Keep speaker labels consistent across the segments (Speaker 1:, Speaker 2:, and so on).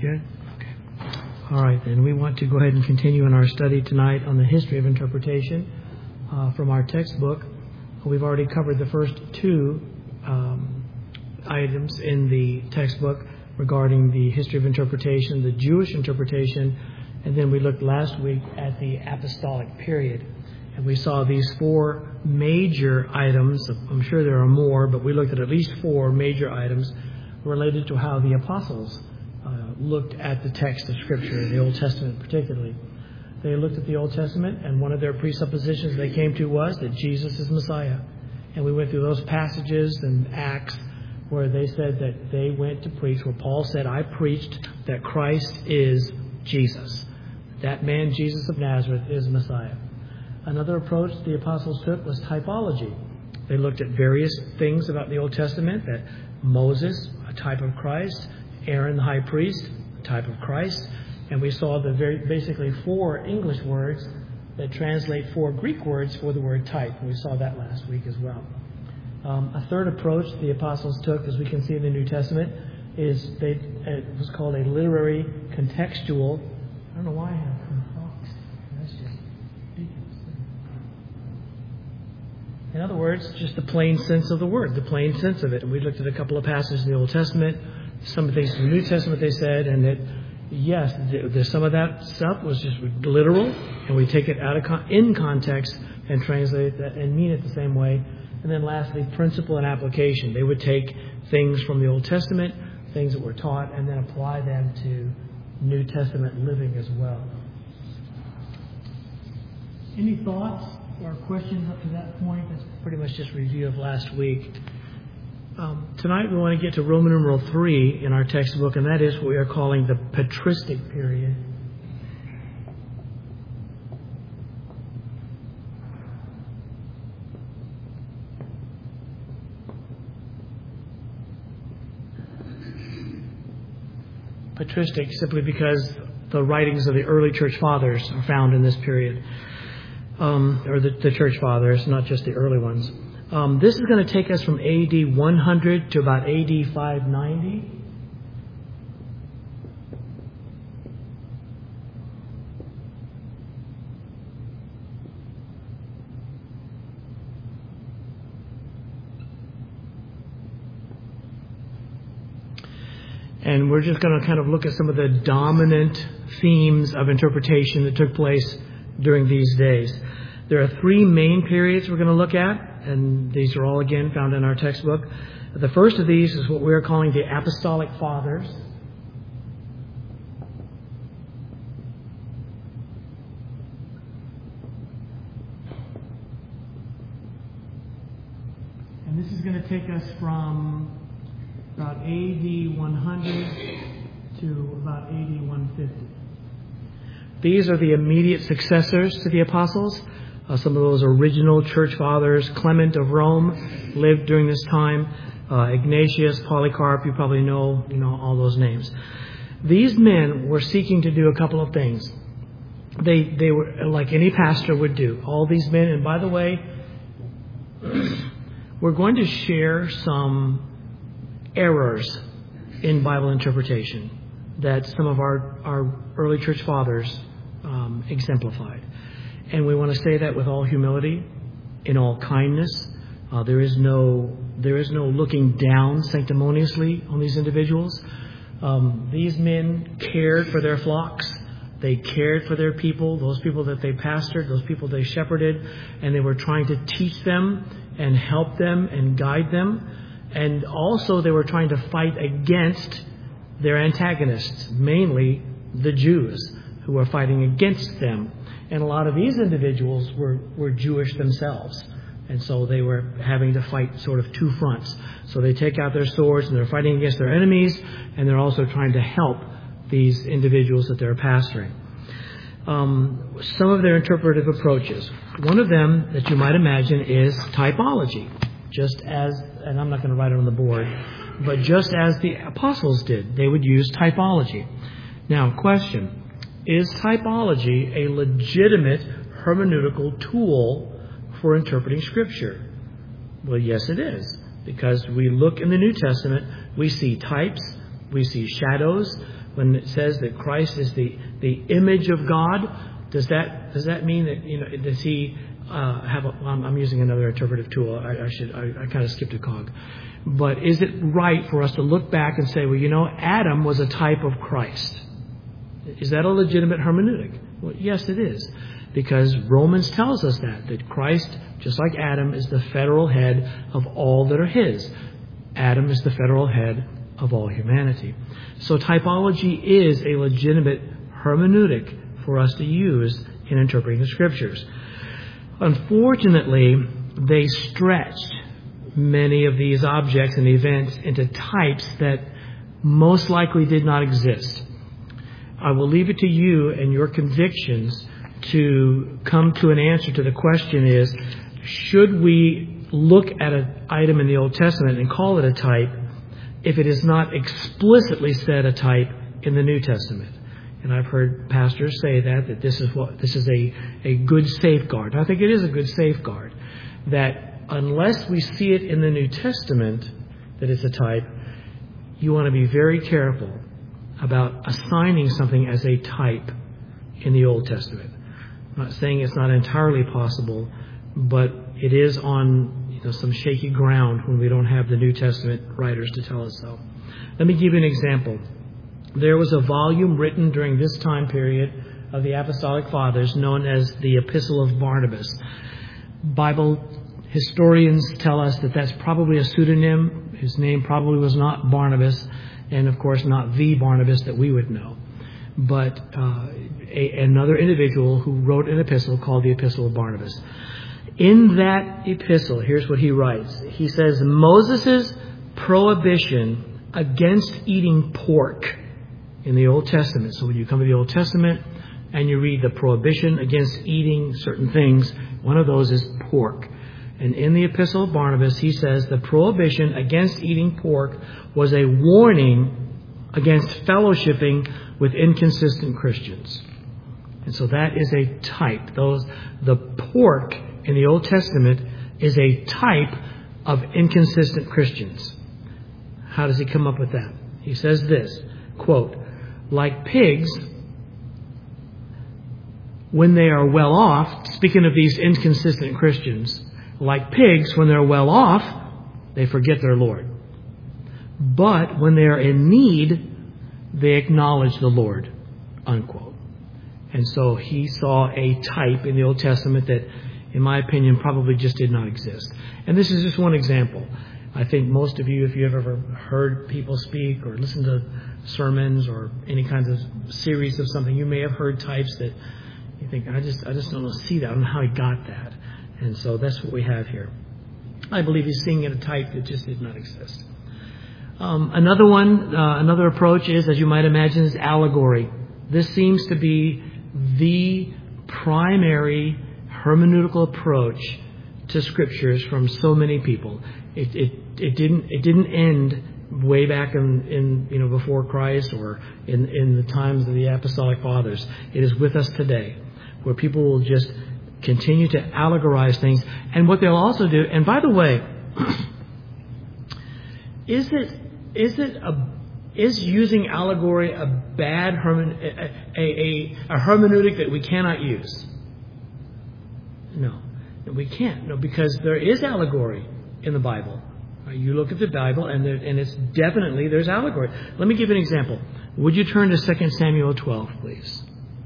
Speaker 1: good? Okay. All right, then we want to go ahead and continue in our study tonight on the history of interpretation from our textbook. We've already covered the first two items in the textbook regarding the history of interpretation, the Jewish interpretation, and then we looked last week at the apostolic period. And we saw these four major items. I'm sure there are more, but we looked at least four major items related to how the apostles looked at the text of Scripture, the Old Testament particularly. They looked at the Old Testament, and one of their presuppositions they came to was that Jesus is Messiah. And we went through those passages in Acts where they said that they went to preach, where Paul said, I preached that Christ is Jesus. That man, Jesus of Nazareth, is Messiah. Another approach the apostles took was typology. They looked at various things about the Old Testament, that Moses, a type of Christ, Aaron, the high priest, a type of Christ, and we saw the basically four English words that translate four Greek words for the word type. We saw that last week as well. A third approach the apostles took, as we can see in the New Testament, is it was called a literary contextual. I don't know why I have Fox. That's just ridiculous. In other words, just the plain sense of the word, the plain sense of it. And we looked at a couple of passages in the Old Testament, some of things in the New Testament they said, and that yes, some of that stuff was just literal, and we take it out of in context and translate that and mean it the same way. And then lastly, principle and application. They would take things from the Old Testament, things that were taught, and then apply them to New Testament living as well. Any thoughts or questions up to that point? That's pretty much just a review of last week. Tonight we want to get to Roman numeral 3 in our textbook, and that is what we are calling the patristic period. Patristic simply because the writings of the early church fathers are found in this period, or the church fathers, not just the early ones. This is going to take us from AD 100 to about AD 590. And we're just going to kind of look at some of the dominant themes of interpretation that took place during these days. There are three main periods we're going to look at, and these are all, again, found in our textbook. The first of these is what we are calling the Apostolic Fathers. And this is going to take us from about AD 100 to about AD 150. These are the immediate successors to the apostles. Some of those original church fathers. Clement of Rome lived during this time. Ignatius, Polycarp, you probably know all those names. These men were seeking to do a couple of things. They were like any pastor would do. All these men, and by the way, we're going to share some errors in Bible interpretation that some of our early church fathers exemplified. And we want to say that with all humility, in all kindness. There is no looking down sanctimoniously on these individuals. These men cared for their flocks. They cared for their people, those people that they pastored, those people they shepherded, and they were trying to teach them and help them and guide them. And also they were trying to fight against their antagonists, mainly the Jews, who were fighting against them. And a lot of these individuals were Jewish themselves. And so they were having to fight sort of two fronts. So they take out their swords and they're fighting against their enemies, and they're also trying to help these individuals that they're pastoring. Some of their interpretive approaches. One of them that you might imagine is typology. Just as, and I'm not going to write it on the board, but just as the apostles did, they would use typology. Now, question. Is typology a legitimate hermeneutical tool for interpreting Scripture? Well, yes, it is. Because we look in the New Testament, we see types, we see shadows, when it says that Christ is the image of God, does that mean that, does he have I'm using another interpretive tool. I kind of skipped a cog. But is it right for us to look back and say, well, Adam was a type of Christ? Is that a legitimate hermeneutic? Well, yes, it is. Because Romans tells us that Christ, just like Adam, is the federal head of all that are his. Adam is the federal head of all humanity. So typology is a legitimate hermeneutic for us to use in interpreting the Scriptures. Unfortunately, they stretched many of these objects and events into types that most likely did not exist. I will leave it to you and your convictions to come to an answer to the question is, should we look at an item in the Old Testament and call it a type if it is not explicitly said a type in the New Testament? And I've heard pastors say that this is a good safeguard. I think it is a good safeguard that unless we see it in the New Testament that it's a type, you want to be very careful about assigning something as a type in the Old Testament. I'm not saying it's not entirely possible, but it is on some shaky ground when we don't have the New Testament writers to tell us so. Let me give you an example. There was a volume written during this time period of the Apostolic Fathers known as the Epistle of Barnabas. Bible historians tell us that that's probably a pseudonym. His name probably was not Barnabas, and of course not the Barnabas that we would know, but another individual who wrote an epistle called the Epistle of Barnabas. In that epistle, here's what he writes. He says, Moses' prohibition against eating pork in the Old Testament. So when you come to the Old Testament and you read the prohibition against eating certain things, one of those is pork. And in the Epistle of Barnabas, he says the prohibition against eating pork was a warning against fellowshipping with inconsistent Christians. And so that is a type. The pork in the Old Testament is a type of inconsistent Christians. How does he come up with that? He says this, quote, like pigs, when they are well off, speaking of these inconsistent Christians, like pigs, when they're well off, they forget their Lord. But when they are in need, they acknowledge the Lord, unquote. And so he saw a type in the Old Testament that, in my opinion, probably just did not exist. And this is just one example. I think most of you, if you've ever heard people speak or listened to sermons or any kinds of series of something, you may have heard types that you think, I just don't see that. I don't know how he got that. And so that's what we have here. I believe he's seeing a type that just did not exist. Another approach is, as you might imagine, is allegory. This seems to be the primary hermeneutical approach to Scriptures from so many people. It didn't end way back in before Christ or in the times of the Apostolic Fathers. It is with us today, where people will just continue to allegorize things. And what they'll also do, and by the way, is using allegory a bad a hermeneutic that we cannot use? No, we can't. No, because there is allegory in the Bible. You look at the Bible, and it's definitely there's allegory. Let me give you an example. Would you turn to 2 Samuel 12, please?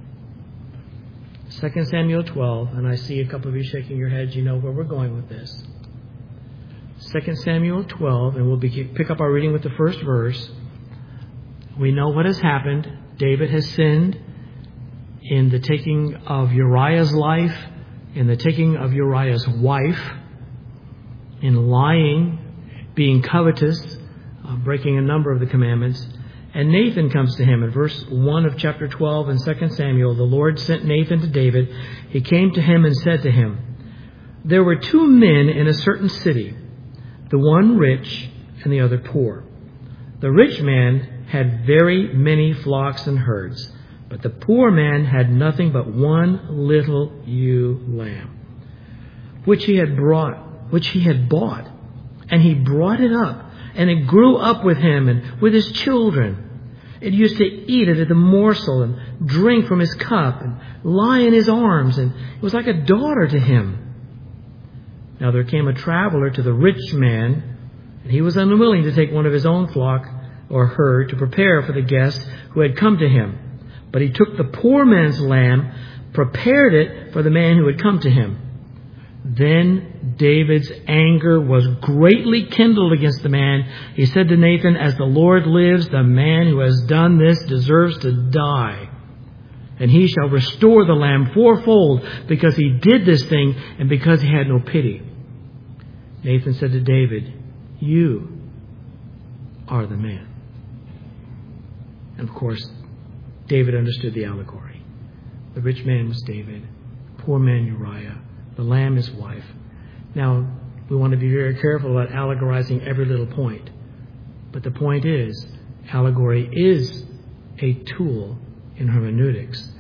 Speaker 1: 2 Samuel 12, and I see a couple of you shaking your heads. You know where we're going with this. 2 Samuel 12, and we'll pick up our reading with the first verse. We know what has happened. David has sinned in the taking of Uriah's life, in the taking of Uriah's wife, in lying, being covetous, breaking a number of the commandments. And Nathan comes to him in verse 1 of chapter 12 in 2 Samuel. The Lord sent Nathan to David. He came to him and said to him, there were two men in a certain city, the one rich and the other poor. The rich man had very many flocks and herds, but the poor man had nothing but one little ewe lamb, which he had bought, and he brought it up, and it grew up with him and with his children. It used to eat it at the morsel and drink from his cup and lie in his arms, and it was like a daughter to him. Now there came a traveler to the rich man, and he was unwilling to take one of his own flock or herd to prepare for the guest who had come to him. But he took the poor man's lamb, prepared it for the man who had come to him. Then David's anger was greatly kindled against the man. He said to Nathan, "As the Lord lives, the man who has done this deserves to die. And he shall restore the lamb fourfold, because he did this thing and because he had no pity." Nathan said to David, "You are the man." And of course, David understood the allegory. The rich man was David, poor man Uriah, the lamb his wife. Now, we want to be very careful about allegorizing every little point. But the point is, allegory is a tool in hermeneutics.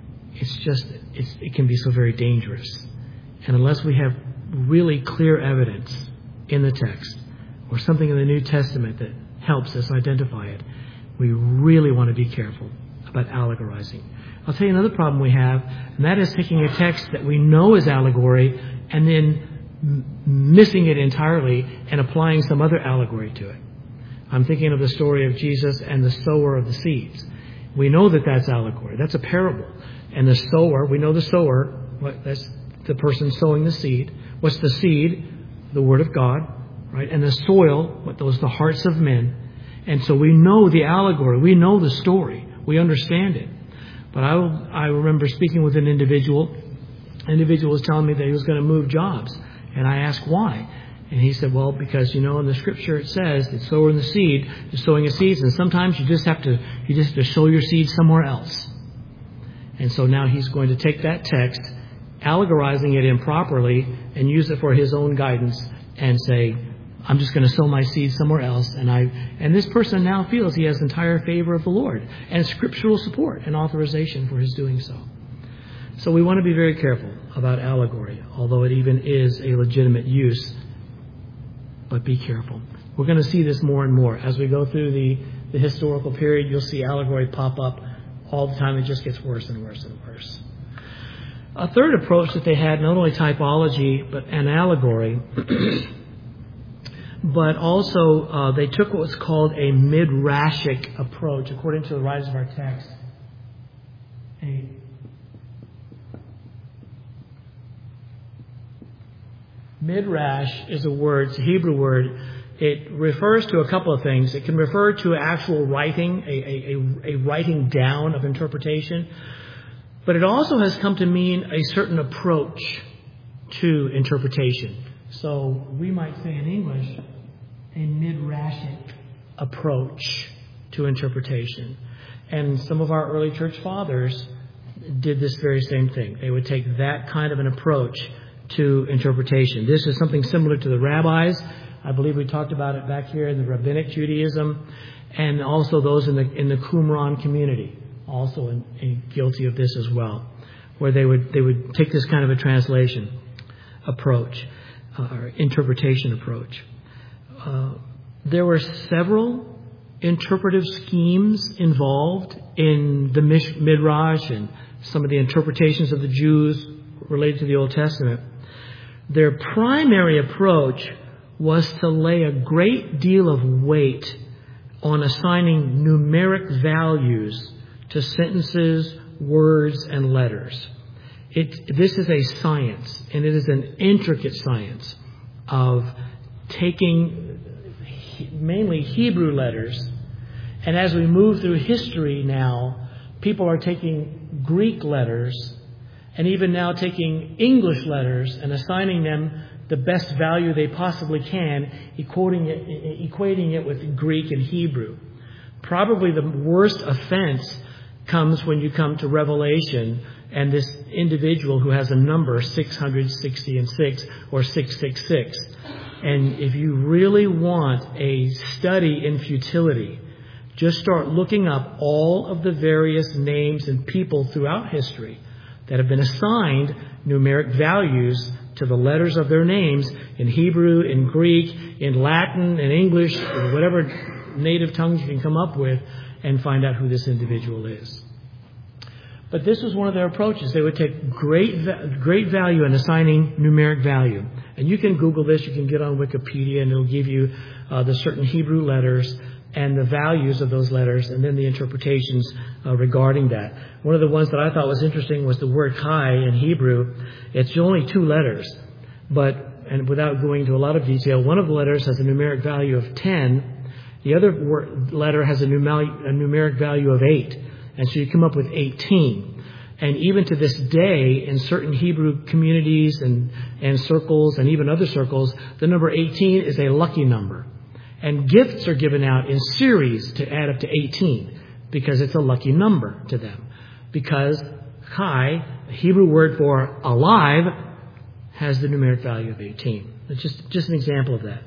Speaker 1: It can be so very dangerous. And unless we have really clear evidence in the text or something in the New Testament that helps us identify it, we really want to be careful about allegorizing. I'll tell you another problem we have, and that is taking a text that we know is allegory and then missing it entirely and applying some other allegory to it. I'm thinking of the story of Jesus and the sower of the seeds. We know that that's allegory. That's a parable. And the sower, we know the sower, that's the person sowing the seed. What's the seed? The Word of God, right? And the soil, those the hearts of men. And so we know the allegory. We know the story. We understand it. But I remember speaking with an individual. The individual was telling me that he was going to move jobs. And I asked why. And he said, well, because, in the Scripture it says that sower in the seed is sowing a seed. And sometimes you just have to sow your seed somewhere else. And so now he's going to take that text, allegorizing it improperly, and use it for his own guidance and say, I'm just going to sow my seed somewhere else. And this person now feels he has entire favor of the Lord and scriptural support and authorization for his doing so. So we want to be very careful about allegory, although it even is a legitimate use. But be careful. We're going to see this more and more. As we go through the historical period, you'll see allegory pop up all the time. It just gets worse and worse and worse. A third approach that they had, not only typology, but an allegory, but also they took what was called a midrashic approach, according to the writers of our text. Midrash is a word, it's a Hebrew word. It refers to a couple of things. It can refer to actual writing, a writing down of interpretation. But it also has come to mean a certain approach to interpretation. So we might say in English, a midrashic approach to interpretation. And some of our early church fathers did this very same thing. They would take that kind of an approach to interpretation. This is something similar to the rabbis. I believe we talked about it back here in the Rabbinic Judaism, and also those in the Qumran community, also guilty of this as well, where they would take this kind of a translation approach or interpretation approach. There were several interpretive schemes involved in the Midrash and some of the interpretations of the Jews related to the Old Testament. Their primary approach was to lay a great deal of weight on assigning numeric values to sentences, words, and letters. This is a science, and it is an intricate science of taking mainly Hebrew letters, and as we move through history now, people are taking Greek letters and even now taking English letters and assigning them the best value they possibly can, equating it with Greek and Hebrew. Probably the worst offense comes when you come to Revelation and this individual who has a number 666 or 666. And if you really want a study in futility, just start looking up all of the various names and people throughout history that have been assigned numeric values to the letters of their names in Hebrew, in Greek, in Latin, in English, in whatever native tongues you can come up with, and find out who this individual is. But this was one of their approaches. They would take great value in assigning numeric value. And you can Google this. You can get on Wikipedia, and it'll give you the certain Hebrew letters and the values of those letters, and then the interpretations regarding that. One of the ones that I thought was interesting was the word Chi in Hebrew. It's only 2 letters, and without going into a lot of detail, one of the letters has a numeric value of 10. The other letter has a numeric value of 8. And so you come up with 18. And even to this day, in certain Hebrew communities and circles and even other circles, the number 18 is a lucky number. And gifts are given out in series to add up to 18 because it's a lucky number to them. Because Chi, the Hebrew word for alive, has the numeric value of 18. It's just an example of that.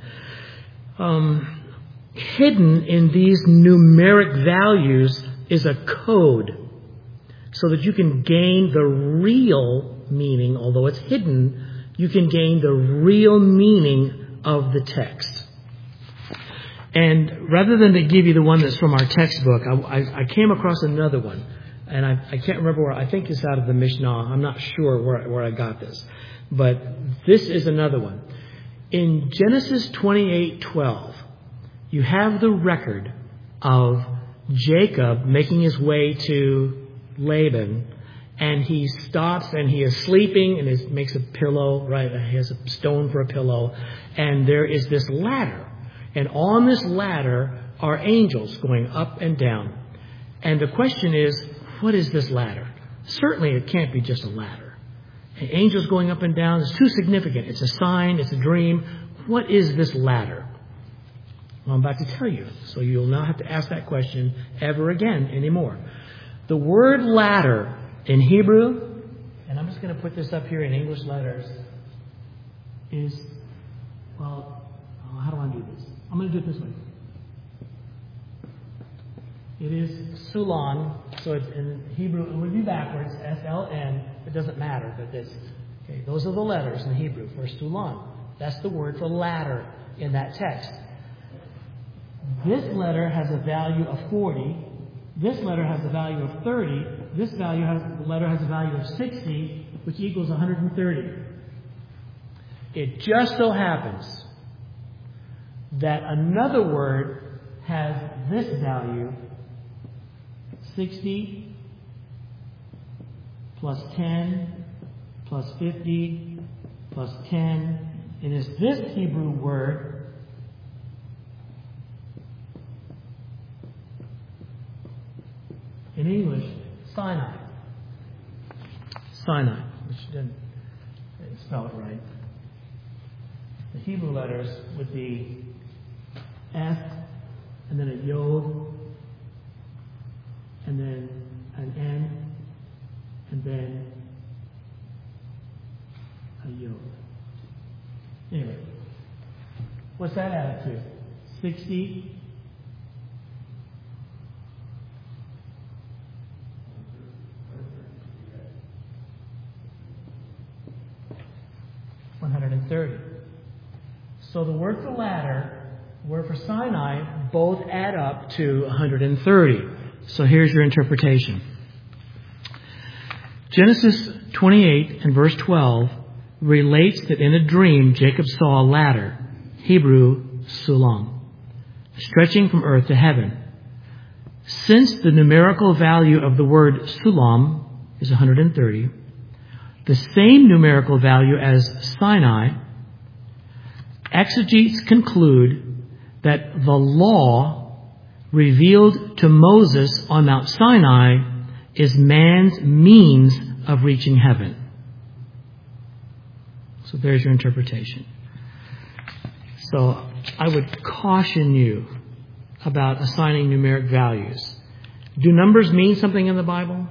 Speaker 1: Hidden in these numeric values is a code so that you can gain the real meaning. Although it's hidden, you can gain the real meaning of the text. And rather than to give you the one that's from our textbook, I came across another one. And I can't remember where. I think it's out of the Mishnah. I'm not sure where I got this. But this is another one. In Genesis 28:12, you have the record of Jacob making his way to Laban, and he stops and he is sleeping and makes a pillow, right? He has a stone for a pillow, and there is this ladder. And on this ladder are angels going up and down. And the question is, what is this ladder? Certainly it can't be just a ladder. And angels going up and down is too significant. It's a sign, it's a dream. What is this ladder? Well, I'm about to tell you, so you'll not have to ask that question ever again anymore. The word ladder in Hebrew, and I'm just going to put this up here in English letters, is, how do I do this? I'm going to do it this way. It is Sulan, so it's in Hebrew, it would be backwards, S-L-N. It doesn't matter, but those are the letters in Hebrew for Sulan. That's the word for ladder in that text. This letter has a value of 40. This letter has a value of 30. This letter has a value of 60, which equals 130. It just so happens that another word has this value, 60 plus 10 plus 50 plus 10. And it's this Hebrew word in English, Sinai. Sinai, which didn't spell it right. The Hebrew letters would be S, and then a Yod, and then an N, and then a Yod. Anyway, what's that add to? 60. $130. So the word for ladder, word for Sinai, both add up to 130. So here's your interpretation. Genesis 28 and verse 12 relates that in a dream Jacob saw a ladder, Hebrew sulam, stretching from earth to heaven. Since the numerical value of the word sulam is 130, the same numerical value as Sinai, exegetes conclude that the law revealed to Moses on Mount Sinai is man's means of reaching heaven. So there's your interpretation. So I would caution you about assigning numeric values. Do numbers mean something in the Bible?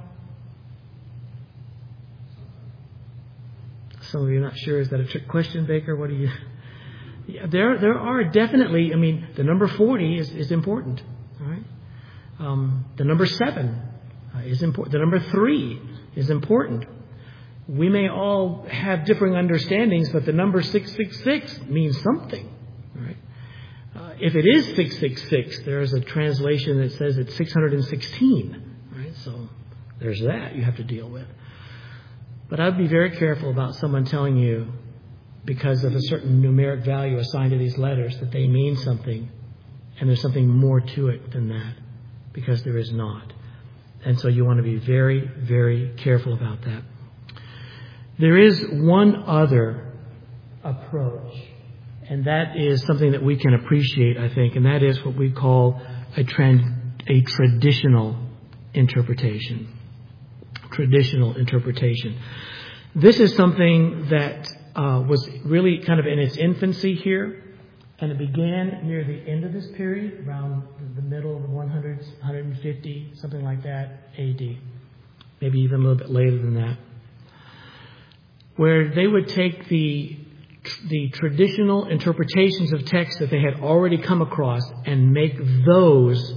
Speaker 1: Some of you are not sure. Is that a trick question, Baker? What do you... Yeah, there are definitely, the number 40 is important. All right? The number 7 is important. The number 3 is important. We may all have differing understandings, but the number 666 means something. All right? if it is 666, there's a translation that says it's 616. Right? So there's that you have to deal with. But I'd be very careful about someone telling you, because of a certain numeric value assigned to these letters, that they mean something, and there's something more to it than that, because there is not. And so you want to be very, very careful about that. There is one other approach, and that is something that we can appreciate, I think, and that is what we call a traditional interpretation. Traditional interpretation. This is something that was really kind of in its infancy here, and it began near the end of this period, around the middle of the 100s, 150, something like that, AD. Maybe even a little bit later than that. Where they would take the traditional interpretations of text that they had already come across and make those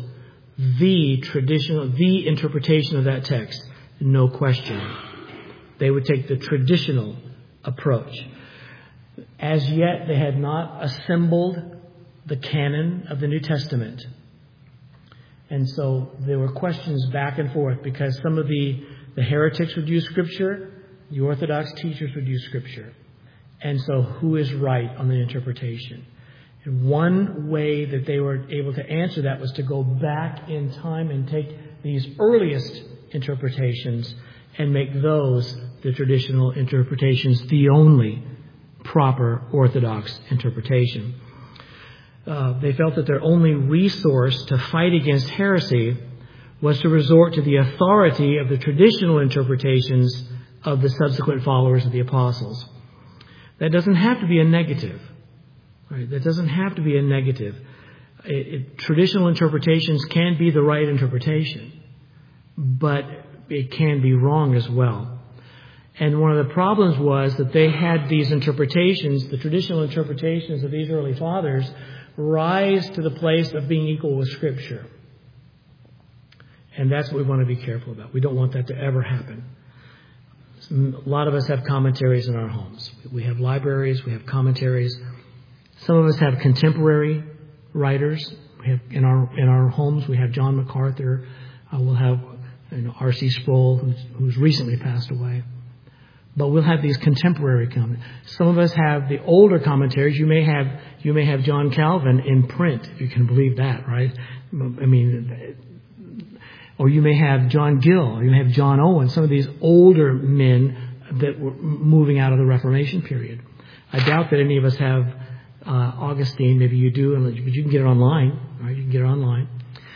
Speaker 1: the interpretation of that text. No question. They would take the traditional approach. As yet, they had not assembled the canon of the New Testament. And so there were questions back and forth, because some of the heretics would use Scripture, the Orthodox teachers would use Scripture. And so who is right on the interpretation? And one way that they were able to answer that was to go back in time and take these earliest interpretations and make those the traditional interpretations, the only proper Orthodox interpretation. They felt that their only resource to fight against heresy was to resort to the authority of the traditional interpretations of the subsequent followers of the apostles. That doesn't have to be a negative. Right? That doesn't have to be a negative. Traditional interpretations can be the right interpretation, but it can be wrong as well. And one of the problems was that they had these interpretations, the traditional interpretations of these early fathers, rise to the place of being equal with Scripture. And that's what we want to be careful about. We don't want that to ever happen. A lot of us have commentaries in our homes. We have libraries, we have commentaries. Some of us have contemporary writers. We have in our homes, we have John MacArthur. We'll have R.C. Sproul, who's recently passed away. But we'll have these contemporary commentaries. Some of us have the older commentaries. You may have John Calvin in print, if you can believe that, right? I mean, or you may have John Gill, or you may have John Owen, some of these older men that were moving out of the Reformation period. I doubt that any of us have Augustine. Maybe you do, but you can get it online, right? You can get it online.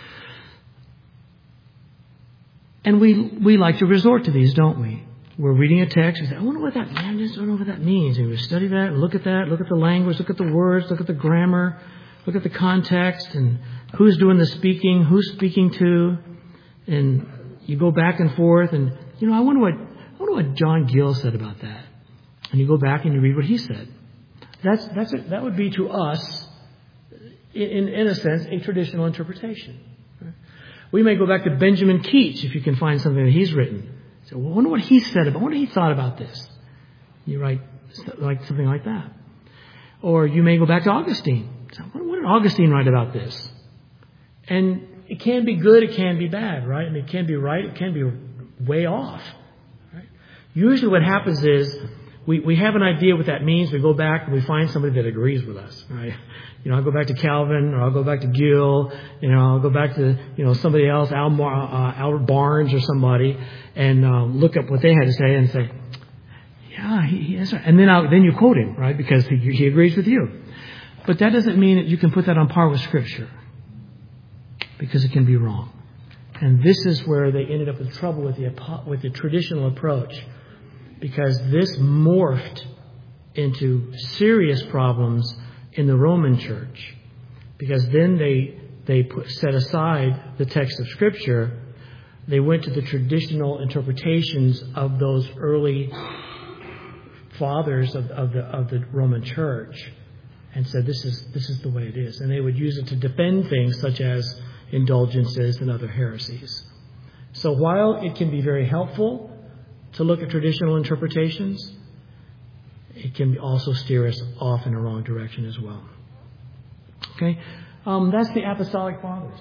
Speaker 1: And we like to resort to these, don't we? We're reading a text, we say, I wonder what that means. And we study that, and look at the language, look at the words, look at the grammar, look at the context, and who's doing the speaking, who's speaking to, and you go back and forth, and I wonder what John Gill said about that. And you go back and you read what he said. That would be to us, in a sense, a traditional interpretation. We may go back to Benjamin Keach if you can find something that he's written. So, I wonder what he said about. I wonder what he thought about this. You write like something like that, or you may go back to Augustine. So, what did Augustine write about this? And it can be good, it can be bad, right? I mean, it can be right, it can be way off. Right? Usually, what happens is we have an idea what that means. We go back and we find somebody that agrees with us, right? I'll go back to Calvin, or I'll go back to Gill, I'll go back to, somebody else, Albert Barnes or somebody, and look up what they had to say and say, yeah, he is right. And then you quote him, right? Because he agrees with you. But that doesn't mean that you can put that on par with Scripture, because it can be wrong. And this is where they ended up with trouble with the traditional approach, because this morphed into serious problems in the Roman Church, because then they set aside the text of Scripture. They went to the traditional interpretations of those early fathers of the Roman Church, and said this is the way it is. And they would use it to defend things such as indulgences and other heresies. So while it can be very helpful to look at traditional interpretations, it can also steer us off in the wrong direction as well. Okay? That's the Apostolic Fathers.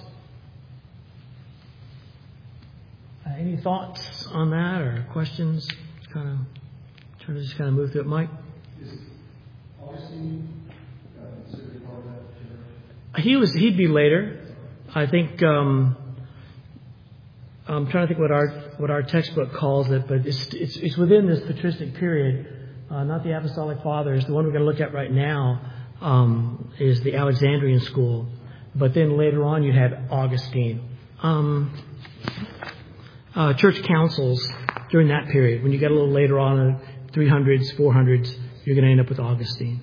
Speaker 1: Any thoughts on that or questions? Trying to just move through it. Mike?
Speaker 2: Is Augustine considered part of that church?
Speaker 1: He'd be later. I think I'm trying to think what our textbook calls it, but it's within this patristic period. Not the Apostolic Fathers. The one we're going to look at right now is the Alexandrian school. But then later on you had Augustine. Church councils during that period. When you get a little later on, in 300s, 400s, you're going to end up with Augustine.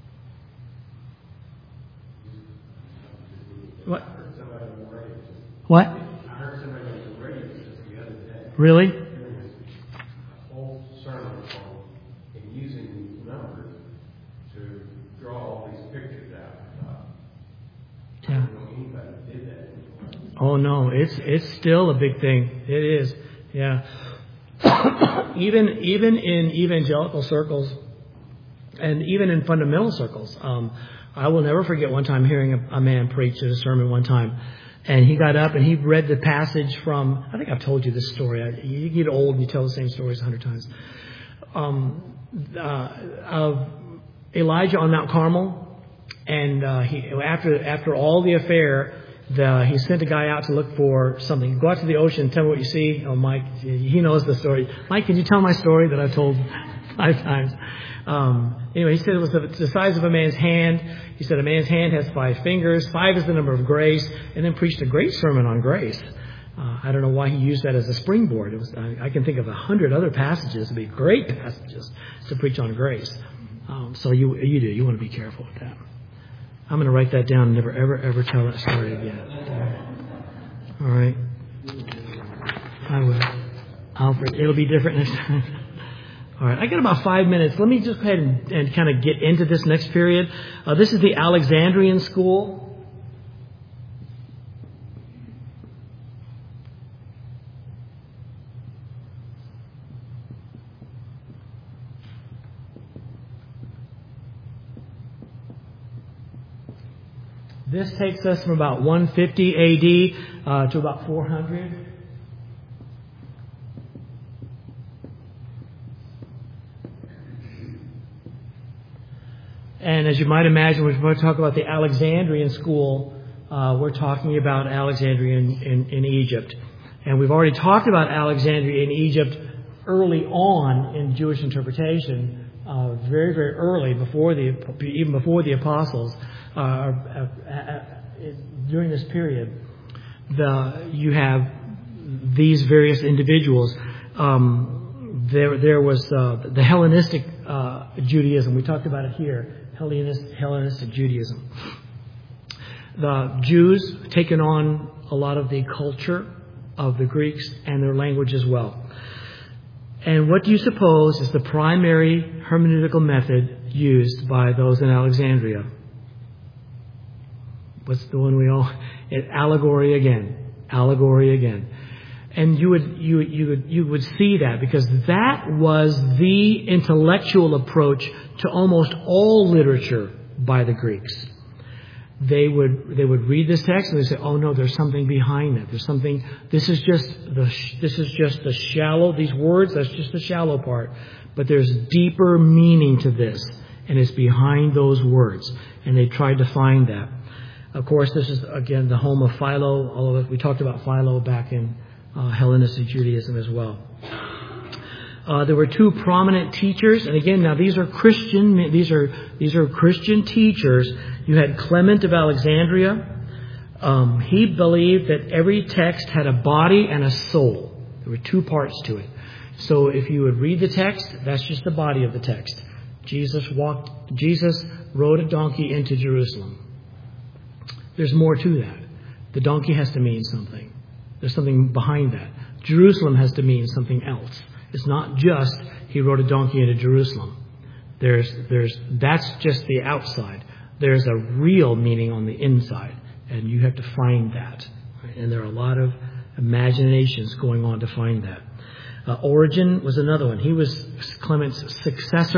Speaker 1: What? What?
Speaker 2: I heard somebody on the radio the other day.
Speaker 1: Really?
Speaker 2: Doing a whole sermon on using these numbers to draw all these pictures out. I don't know anybody that did that anymore.
Speaker 1: Oh no, it's still a big thing. It is, yeah. even in evangelical circles, and even in fundamental circles, I will never forget one time hearing a man preach at a sermon one time, and he got up and he read the passage from. I think I've told you this story. You get old and you tell the same stories 100 times. Of Elijah on Mount Carmel, and after all the affair. He sent a guy out to look for something. Go out to the ocean, tell me what you see. Oh, Mike, he knows the story. Mike, can you tell my story that I've told 5 times? Anyway, he said it was the size of a man's hand. He said a man's hand has 5 fingers. 5 is the number of grace. And then preached a great sermon on grace. I don't know why he used that as a springboard. I can think of 100 other passages. It'd be great passages to preach on grace. So you do. You want to be careful with that. I'm going to write that down and never, ever tell that story again. All right. I will. It'll be different next time. All right. I got about 5 minutes. Let me just go ahead and kind of get into this next period. This is the Alexandrian school. This takes us from about 150 AD to about 400. And as you might imagine, when we talk about the Alexandrian school, we're talking about Alexandria in Egypt. And we've already talked about Alexandria in Egypt early on in Jewish interpretation, very, very early, even before the apostles. During this period, you have these various individuals. There was the Hellenistic Judaism. We talked about it here. Hellenistic Judaism. The Jews taken on a lot of the culture of the Greeks and their language as well. And what do you suppose is the primary hermeneutical method used by those in Alexandria? What's the one we all? Allegory again. Allegory again. And you would see that because that was the intellectual approach to almost all literature by the Greeks. They would read this text and they say, "Oh no, there's something behind that. There's something. This is just the shallow. These words. That's just the shallow part. But there's deeper meaning to this, and it's behind those words." And they tried to find that. Of course, this is, again, the home of Philo. All of it, we talked about Philo back in Hellenistic Judaism as well. There were 2 prominent teachers, and again, now these are Christian. These are Christian teachers. You had Clement of Alexandria. He believed that every text had a body and a soul. There were 2 parts to it. So if you would read the text, that's just the body of the text. Jesus rode a donkey into Jerusalem. There's more to that. The donkey has to mean something. There's something behind that. Jerusalem has to mean something else. It's not just he rode a donkey into Jerusalem. That's just the outside. There's a real meaning on the inside, and you have to find that. And there are a lot of imaginations going on to find that. Origen was another one. He was Clement's successor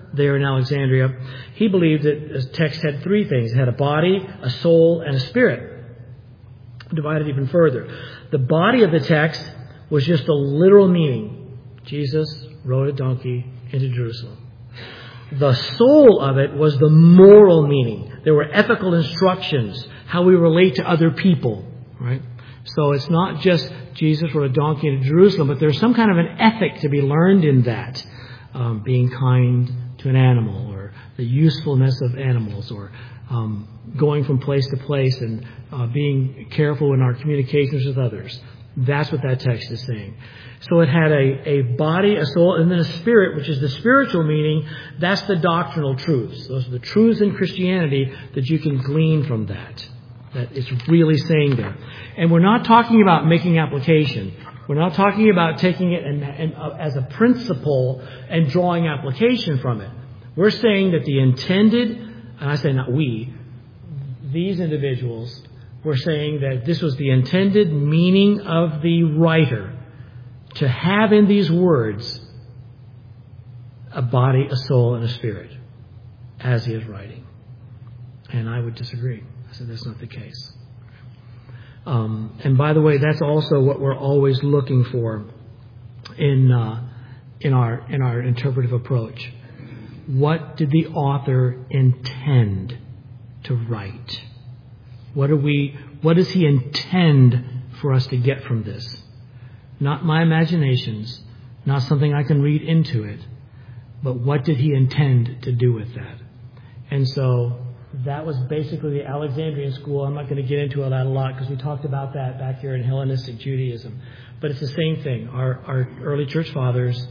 Speaker 1: there in Alexandria, he believed that the text had three things. It had a body, a soul, and a spirit. Divided even further. The body of the text was just the literal meaning. Jesus rode a donkey into Jerusalem. The soul of it was the moral meaning. There were ethical instructions, how we relate to other people, right? So it's not just Jesus rode a donkey into Jerusalem, but there's some kind of an ethic to be learned in that. Being kind to an animal, or the usefulness of animals, or going from place to place and being careful in our communications with others. That's what that text is saying. So it had a body, a soul, and then a spirit, which is the spiritual meaning. That's the doctrinal truths. Those are the truths in Christianity that you can glean from that. That it's really saying there. And we're not talking about making application. We're not talking about taking it and as a principle and drawing application from it. We're saying that the intended, and I say not we, these individuals were saying that this was the intended meaning of the writer, to have in these words a body, a soul, and a spirit as he is writing. And I would disagree. I said that's not the case. And by the way, that's also what we're always looking for in our interpretive approach. What did the author intend to write? What does he intend for us to get from this? Not my imaginations, not something I can read into it, but what did he intend to do with that? And so that was basically the Alexandrian school. I'm not going to get into that a lot because we talked about that back here in Hellenistic Judaism. But it's the same thing. Our early church fathers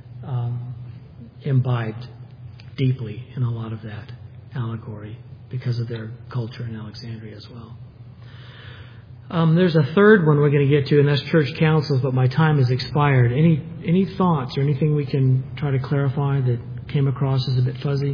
Speaker 1: imbibed deeply in a lot of that allegory because of their culture in Alexandria as well. There's a third one we're going to get to, and that's church councils, but my time has expired. Any thoughts or anything we can try to clarify that came across as a bit fuzzy?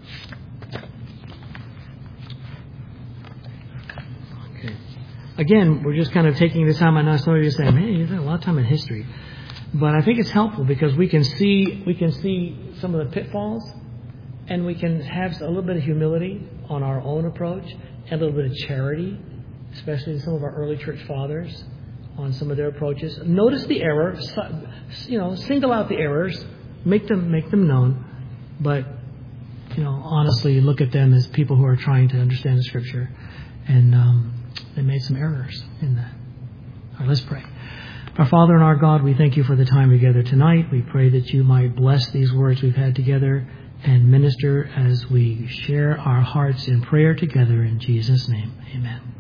Speaker 1: Okay. Again, we're just kind of taking this time. I know some of you are saying, man, you've had a lot of time in history. But I think it's helpful because we can see some of the pitfalls, and we can have a little bit of humility on our own approach, and a little bit of charity, especially some of our early church fathers on some of their approaches. Notice the error, single out the errors, make them known, but honestly look at them as people who are trying to understand the Scripture, and they made some errors in that. All right, let's pray. Our Father and our God, we thank you for the time together tonight. We pray that you might bless these words we've had together and minister as we share our hearts in prayer together in Jesus' name. Amen.